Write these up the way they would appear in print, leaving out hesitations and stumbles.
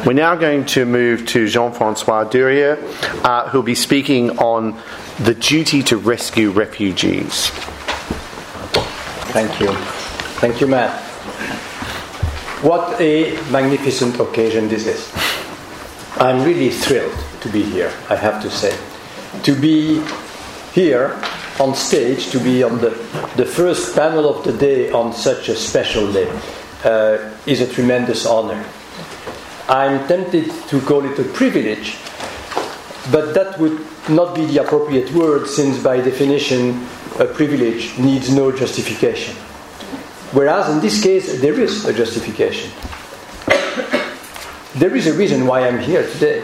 We're now going to move to Jean-Francois Durieux, who'll be speaking on the duty to rescue refugees. Thank you. Thank you, Matt. What a magnificent occasion this is. I'm really thrilled to be here, I have to say. To be here on stage, to be on the first panel of the day on such a special day is a tremendous honor. I'm tempted to call it a privilege, but that would not be the appropriate word, since by definition a privilege needs no justification. Whereas in this case there is a justification. There is a reason why I'm here today.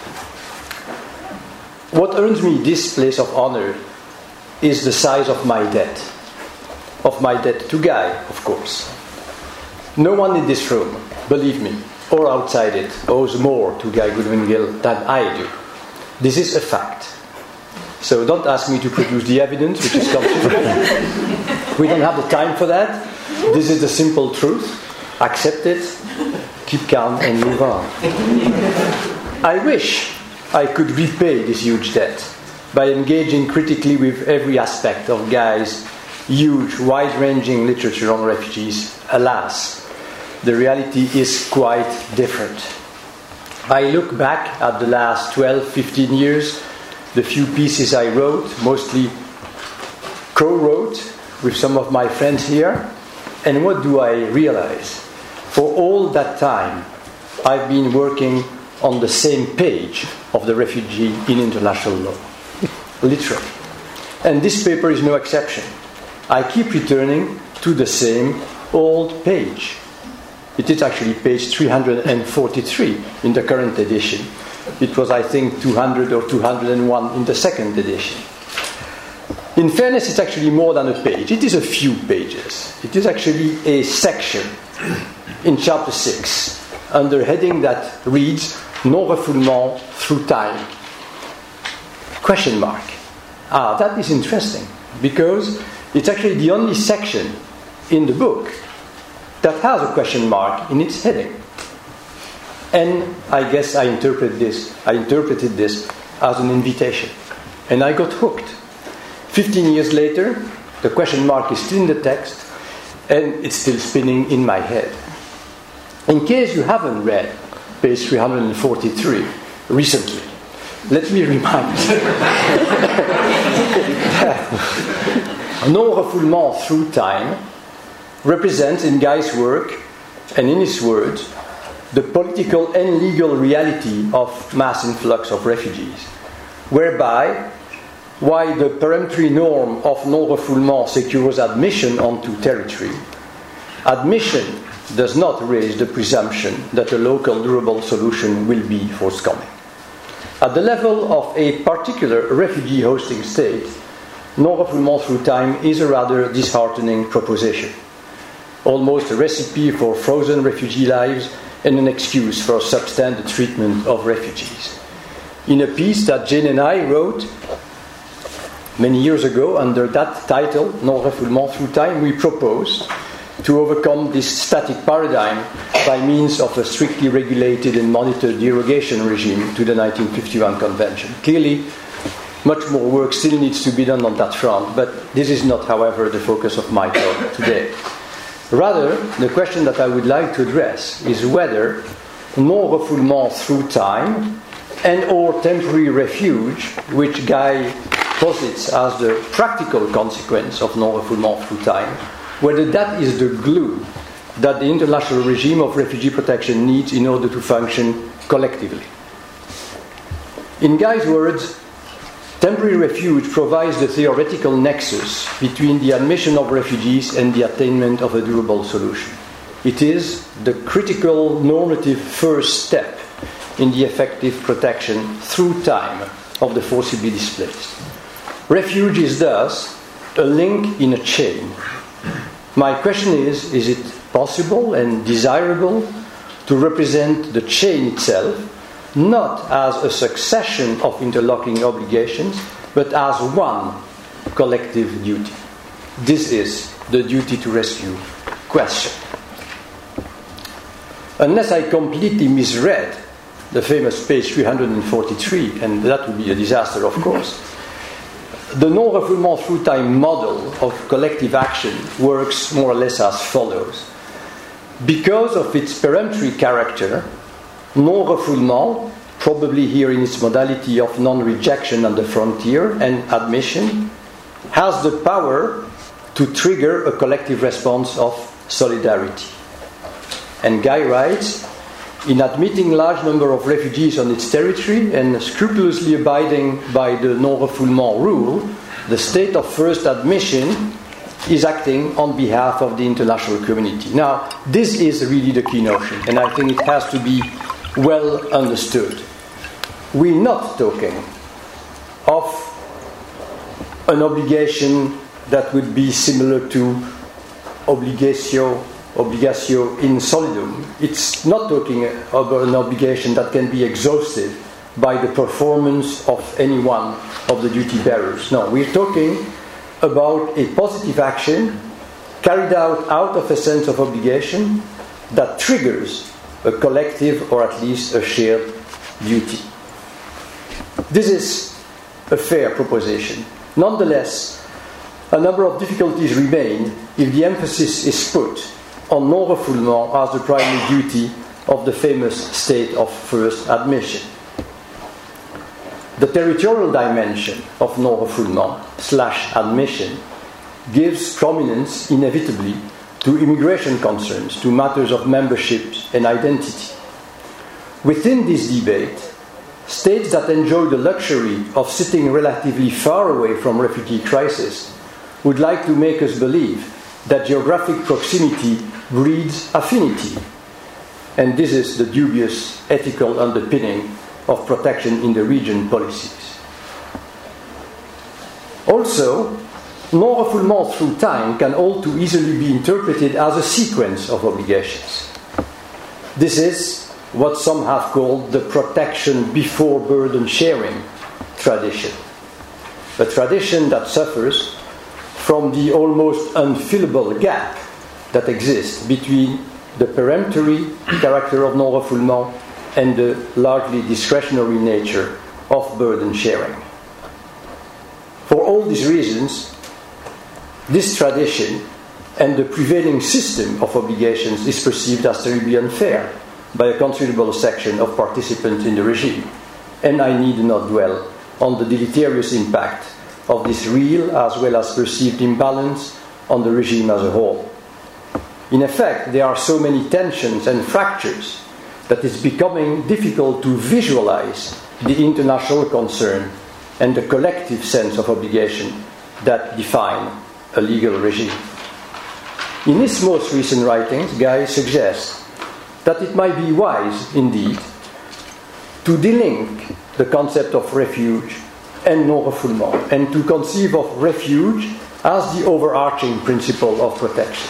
What earns me this place of honor is the size of my debt. Of my debt to Guy, of course. No one in this room, believe me, or outside it, owes more to Guy Goodwin Gill than I do. This is a fact. So don't ask me to produce the evidence, which is complicated. We don't have the time for that. This is the simple truth. Accept it, keep calm, and move on. I wish I could repay this huge debt by engaging critically with every aspect of Guy's huge, wide-ranging literature on refugees. Alas, the reality is quite different. I look back at the last 12, 15 years, the few pieces I wrote, mostly co-wrote with some of my friends here, and what do I realize? For all that time, I've been working on the same page of the refugee in international law. Literally. And this paper is no exception. I keep returning to the same old page. It is actually page 343 in the current edition. It was, I think, 200 or 201 in the second edition. In fairness, it's actually more than a page. It is a few pages. It is actually a section in chapter 6, under a heading that reads, Non-refoulement through time. Question mark. That is interesting, because it's actually the only section in the book that has a question mark in its heading. And I guess I interpreted this as an invitation. And I got hooked. 15 years later, the question mark is still in the text, and it's still spinning in my head. In case you haven't read page 343 recently, let me remind you that non-refoulement through time represents, in Guy's work and in his words, the political and legal reality of mass influx of refugees, whereby, while the peremptory norm of non-refoulement secures admission onto territory, admission does not raise the presumption that a local durable solution will be forthcoming. At the level of a particular refugee hosting state, non-refoulement through time is a rather disheartening proposition, almost a recipe for frozen refugee lives and an excuse for substandard treatment of refugees. In a piece that Jane and I wrote many years ago under that title, Non-refoulement through time, we proposed to overcome this static paradigm by means of a strictly regulated and monitored derogation regime to the 1951 Convention. Clearly, much more work still needs to be done on that front, but this is not, however, the focus of my talk today. Rather, the question that I would like to address is whether non-refoulement through time and or temporary refuge, which Guy posits as the practical consequence of non-refoulement through time, whether that is the glue that the international regime of refugee protection needs in order to function collectively. In Guy's words, temporary refuge provides the theoretical nexus between the admission of refugees and the attainment of a durable solution. It is the critical normative first step in the effective protection through time of the forcibly displaced. Refuge is thus a link in a chain. My question is it possible and desirable to represent the chain itself not as a succession of interlocking obligations, but as one collective duty? This is the duty to rescue question. Unless I completely misread the famous page 343, and that would be a disaster, of course. The non-refoulement through time model of collective action works more or less as follows. Because of its peremptory character, non-refoulement, probably here in its modality of non-rejection on the frontier and admission, has the power to trigger a collective response of solidarity. And Guy writes, in admitting large number of refugees on its territory and scrupulously abiding by the non-refoulement rule, the state of first admission is acting on behalf of the international community. Now, this is really the key notion, and I think it has to be well understood. We're not talking of an obligation that would be similar to obligatio in solidum. It's not talking about an obligation that can be exhausted by the performance of any one of the duty bearers. No, we're talking about a positive action carried out of a sense of obligation that triggers a collective or at least a shared duty. This is a fair proposition. Nonetheless, a number of difficulties remain if the emphasis is put on non-refoulement as the primary duty of the famous state of first admission. The territorial dimension of non-refoulement/admission gives prominence inevitably to immigration concerns, to matters of membership and identity. Within this debate, states that enjoy the luxury of sitting relatively far away from refugee crisis would like to make us believe that geographic proximity breeds affinity, and this is the dubious ethical underpinning of protection in the region policies. Also, non-refoulement through time can all too easily be interpreted as a sequence of obligations. This is what some have called the protection before burden sharing tradition, a tradition that suffers from the almost unfillable gap that exists between the peremptory character of non-refoulement and the largely discretionary nature of burden sharing. For all these reasons, this tradition and the prevailing system of obligations is perceived as terribly unfair by a considerable section of participants in the regime, and I need not dwell on the deleterious impact of this real as well as perceived imbalance on the regime as a whole. In effect, there are so many tensions and fractures that it's becoming difficult to visualize the international concern and the collective sense of obligation that define a legal regime. In his most recent writings, Guy suggests that it might be wise, indeed, to delink the concept of refuge and non-refoulement, and to conceive of refuge as the overarching principle of protection.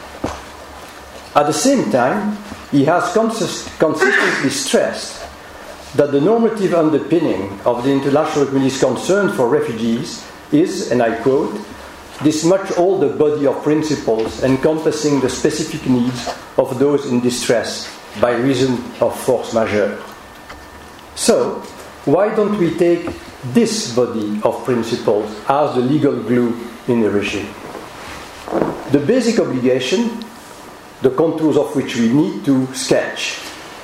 At the same time, he has consistently stressed that the normative underpinning of the international community's concern for refugees is, and I quote, this much older body of principles encompassing the specific needs of those in distress by reason of force majeure. So, why don't we take this body of principles as the legal glue in the regime? The basic obligation, the contours of which we need to sketch,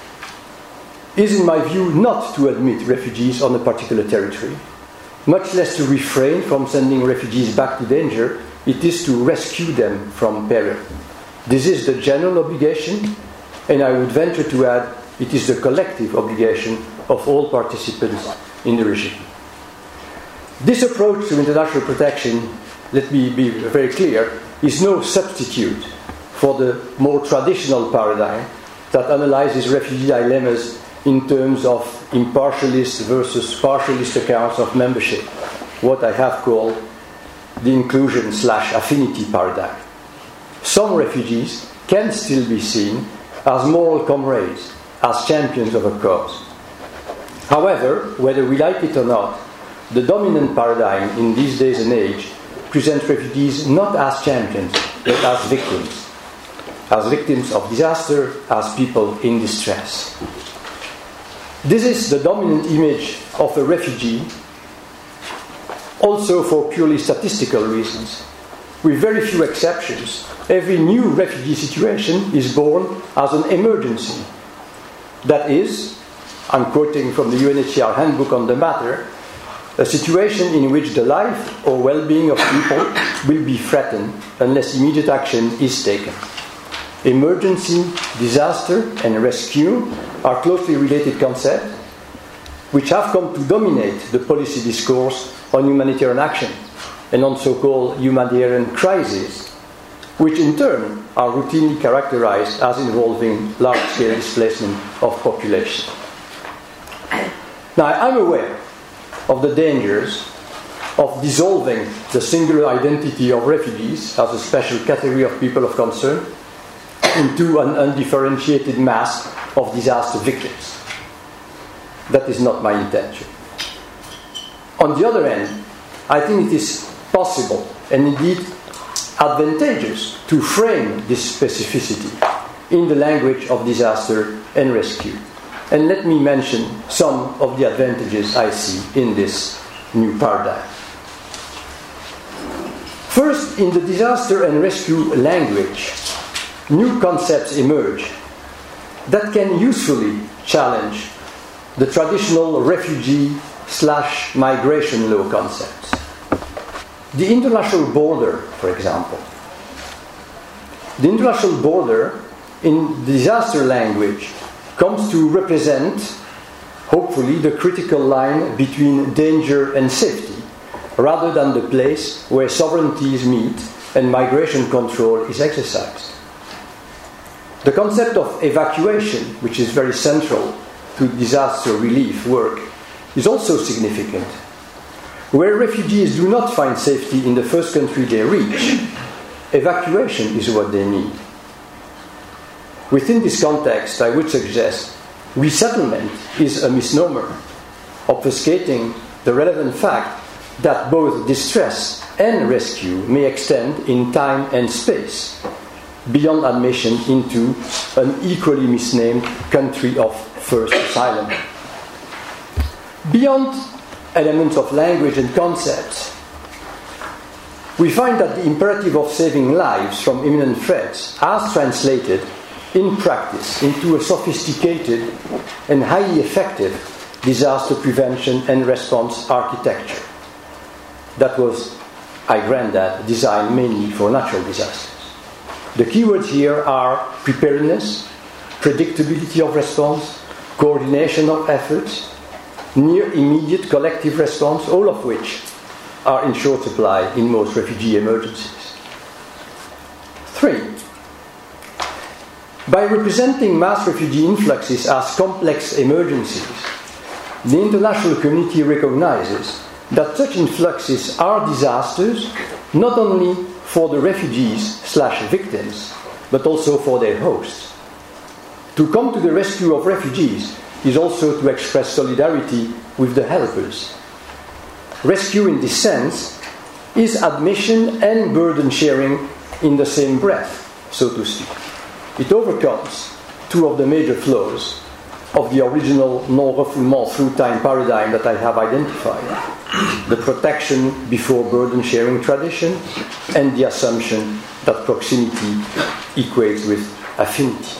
is in my view not to admit refugees on a particular territory, much less to refrain from sending refugees back to danger. It is to rescue them from peril. This is the general obligation, and I would venture to add it is the collective obligation of all participants in the regime. This approach to international protection, let me be very clear, is no substitute for the more traditional paradigm that analyzes refugee dilemmas in terms of impartialist versus partialist accounts of membership, what I have called the inclusion/affinity paradigm. Some refugees can still be seen as moral comrades, as champions of a cause. However, whether we like it or not, the dominant paradigm in these days and age presents refugees not as champions, but as victims of disaster, as people in distress. This is the dominant image of a refugee, also for purely statistical reasons. With very few exceptions, every new refugee situation is born as an emergency. That is, I'm quoting from the UNHCR handbook on the matter, a situation in which the life or well-being of people will be threatened unless immediate action is taken. Emergency, disaster, and rescue are closely related concepts which have come to dominate the policy discourse on humanitarian action and on so-called humanitarian crises, which in turn are routinely characterized as involving large-scale displacement of population. Now, I'm aware of the dangers of dissolving the singular identity of refugees as a special category of people of concern into an undifferentiated mass of disaster victims. That is not my intention. On the other hand, I think it is possible and indeed advantageous to frame this specificity in the language of disaster and rescue. And let me mention some of the advantages I see in this new paradigm. First, in the disaster and rescue language, new concepts emerge that can usefully challenge the traditional refugee/migration law concepts. The international border, for example. The international border, in disaster language, comes to represent, hopefully, the critical line between danger and safety, rather than the place where sovereignties meet and migration control is exercised. The concept of evacuation, which is very central to disaster relief work, is also significant. Where refugees do not find safety in the first country they reach, evacuation is what they need. Within this context, I would suggest resettlement is a misnomer, obfuscating the relevant fact that both distress and rescue may extend in time and space, beyond admission into an equally misnamed country of first asylum. Beyond elements of language and concepts, we find that the imperative of saving lives from imminent threats has translated in practice into a sophisticated and highly effective disaster prevention and response architecture that was, I grant that, designed mainly for natural disasters. The keywords here are preparedness, predictability of response, coordination of efforts, near immediate collective response, all of which are in short supply in most refugee emergencies. 3. By representing mass refugee influxes as complex emergencies, the international community recognizes that such influxes are disasters not only for the refugees/victims, but also for their hosts. To come to the rescue of refugees is also to express solidarity with the helpers. Rescue in this sense is admission and burden sharing in the same breath, so to speak. It overcomes two of the major flaws of the original non-refoulement through time paradigm that I have identified: the protection before burden sharing tradition and the assumption that proximity equates with affinity.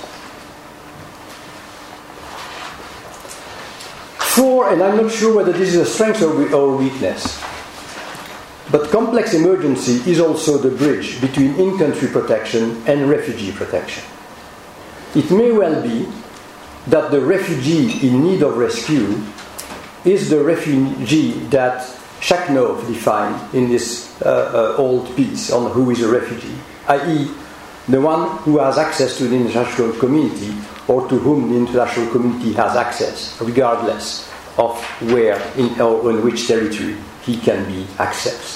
4, and I'm not sure whether this is a strength or weakness, but complex emergency is also the bridge between in-country protection and refugee protection. It may well be that the refugee in need of rescue is the refugee that Shakhnov defined in this old piece on who is a refugee, i.e. the one who has access to the international community or to whom the international community has access, regardless of where or in which territory he can be accessed.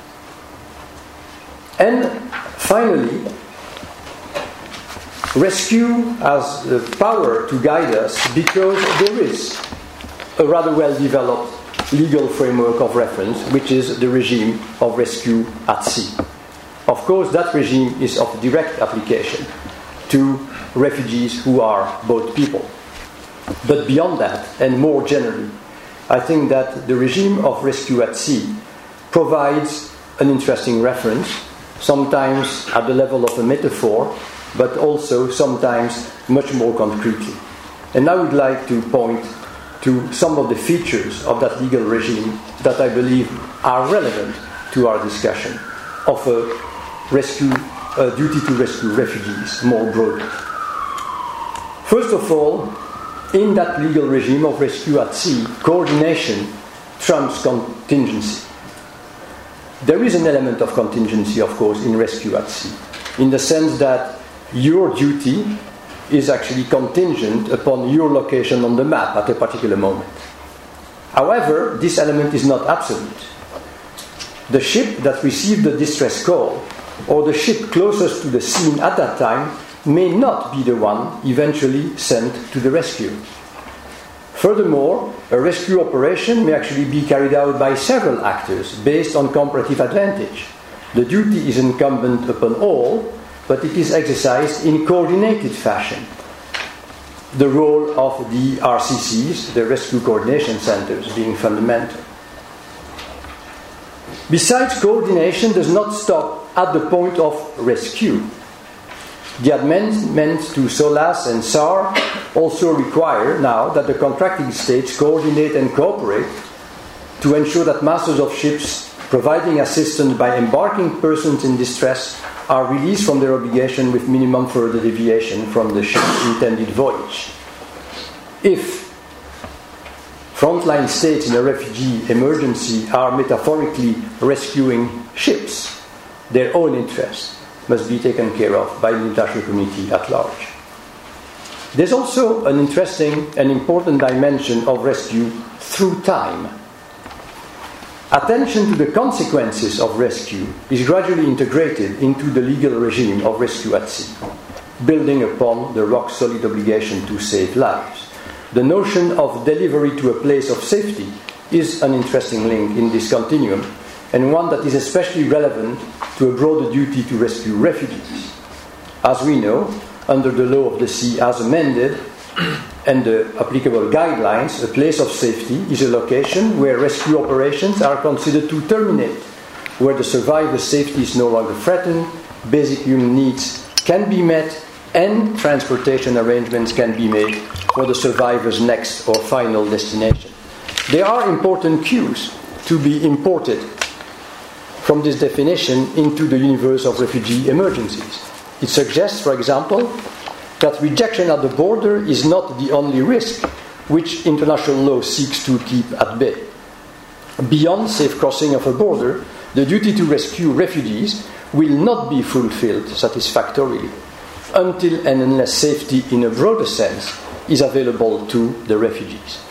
And finally, rescue has the power to guide us because there is a rather well-developed legal framework of reference, which is the regime of rescue at sea. Of course, that regime is of direct application to refugees who are boat people. But beyond that, and more generally, I think that the regime of rescue at sea provides an interesting reference, sometimes at the level of a metaphor, but also sometimes much more concretely. And I would like to point to some of the features of that legal regime that I believe are relevant to our discussion of a duty to rescue refugees more broadly. First of all, in that legal regime of rescue at sea, coordination trumps contingency. There is an element of contingency, of course, in rescue at sea, in the sense that your duty is actually contingent upon your location on the map at a particular moment. However, this element is not absolute. The ship that received the distress call, or the ship closest to the scene at that time, may not be the one eventually sent to the rescue. Furthermore, a rescue operation may actually be carried out by several actors based on comparative advantage. The duty is incumbent upon all, but it is exercised in coordinated fashion. The role of the RCCs, the Rescue Coordination Centers, being fundamental. Besides, coordination does not stop at the point of rescue. The amendments to SOLAS and SAR also require now that the contracting states coordinate and cooperate to ensure that masters of ships providing assistance by embarking persons in distress are released from their obligation with minimum further deviation from the ship's intended voyage. If frontline states in a refugee emergency are metaphorically rescuing ships, their own interests must be taken care of by the international community at large. There's also an interesting and important dimension of rescue through time. Attention to the consequences of rescue is gradually integrated into the legal regime of rescue at sea, building upon the rock-solid obligation to save lives. The notion of delivery to a place of safety is an interesting link in this continuum, and one that is especially relevant to a broader duty to rescue refugees. As we know, under the law of the sea as amended and the applicable guidelines, a place of safety is a location where rescue operations are considered to terminate, where the survivor's safety is no longer threatened, basic human needs can be met, and transportation arrangements can be made for the survivor's next or final destination. There are important cues to be imported from this definition into the universe of refugee emergencies. It suggests, for example, that rejection at the border is not the only risk which international law seeks to keep at bay. Beyond safe crossing of a border, the duty to rescue refugees will not be fulfilled satisfactorily until and unless safety in a broader sense is available to the refugees.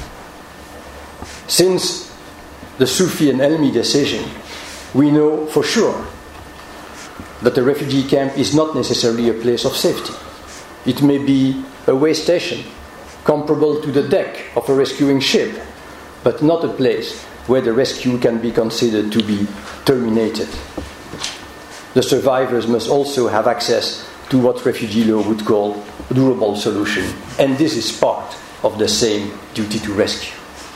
Since the Soufi and Elmi decision, we know for sure that the refugee camp is not necessarily a place of safety. It may be a way station, comparable to the deck of a rescuing ship, but not a place where the rescue can be considered to be terminated. The survivors must also have access to what refugee law would call a durable solution, and this is part of the same duty to rescue.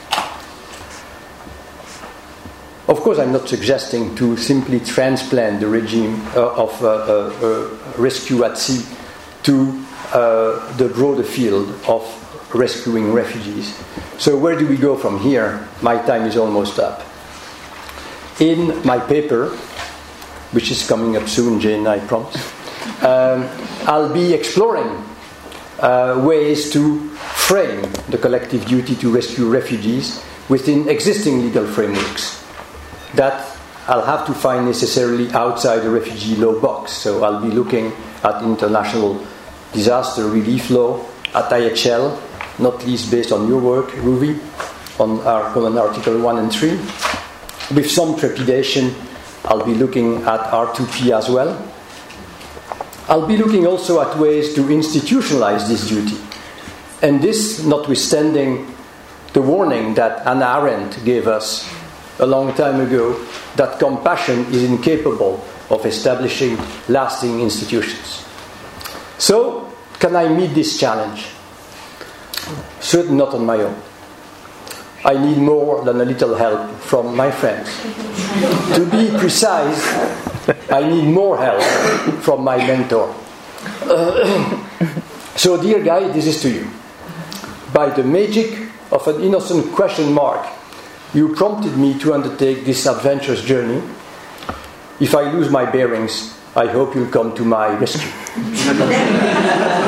Of course, I'm not suggesting to simply transplant the regime of rescue at sea to the broader field of rescuing refugees. So where do we go from here? My time is almost up. In my paper, which is coming up soon, Jane, I promise, I'll be exploring ways to frame the collective duty to rescue refugees within existing legal frameworks that I'll have to find necessarily outside the refugee law box. So I'll be looking at international disaster relief law, at IHL, not least based on your work, Ruvi, on our common Article 1 and 3. With some trepidation, I'll be looking at R2P as well. I'll be looking also at ways to institutionalize this duty. And this notwithstanding the warning that Hannah Arendt gave us a long time ago, that compassion is incapable of establishing lasting institutions. So, can I meet this challenge? Certainly not on my own. I need more than a little help from my friends. To be precise, I need more help from my mentor. So, dear Guy, this is to you. By the magic of an innocent question mark, you prompted me to undertake this adventurous journey. If I lose my bearings, I hope you'll come to my rescue.